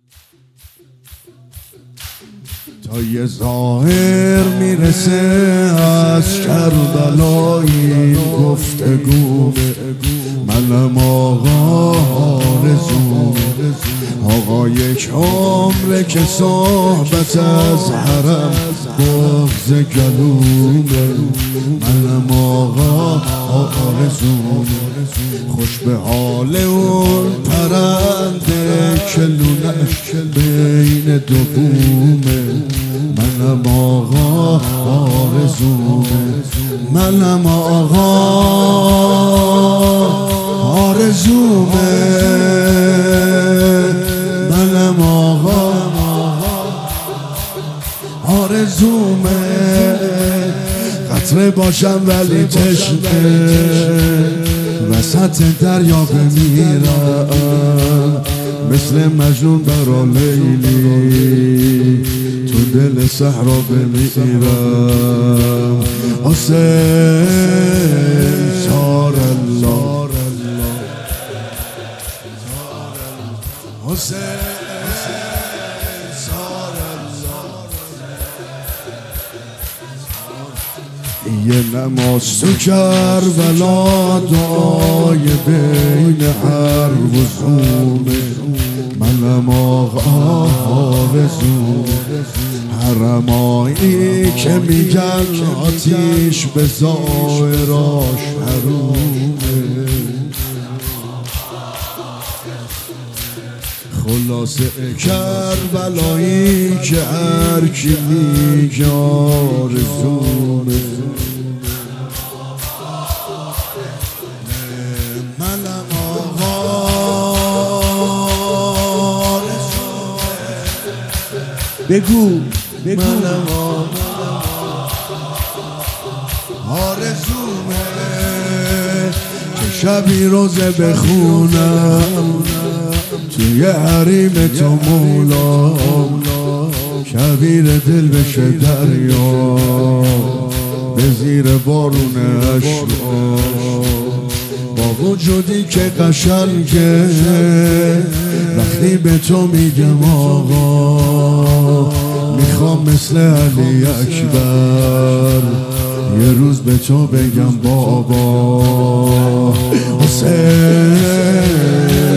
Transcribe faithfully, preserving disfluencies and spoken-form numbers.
تا یه ظاهر میرسه از کربلایی گفتگو منم آقا آرزو آقا یک عمره که صحبت از حرم بغض گلومه منم آقا آرزو خوش به حال اون پرنده که لونش بین دو بومه منم آقا آرزومه منم آقا آرزومه منم آقا آرزومه قطره باشم ولی تشنه وسط دریا بمیرم مثل مجنون برا لیلی تو دل صحرا بمیرم حسین سار الله حسین سار الله یه نماز تو کربلا دعای بین هر وزومه منم آقا آرزو حرمایی که میگن آتیش به ظاهراش حرومه خلاصه کربلایی که هر کی میگه آرزومه منم آقا بگو بگو منم آرزومه که شبی روزه بخونم توی حریم تو مولا کبیر دل بشه دریا به زیر بارون اشوا با وجودی که قشنگه وقتی به تو میگم آقا میخوام مثل علی اکبر یه روز به تو بگم بابا حسین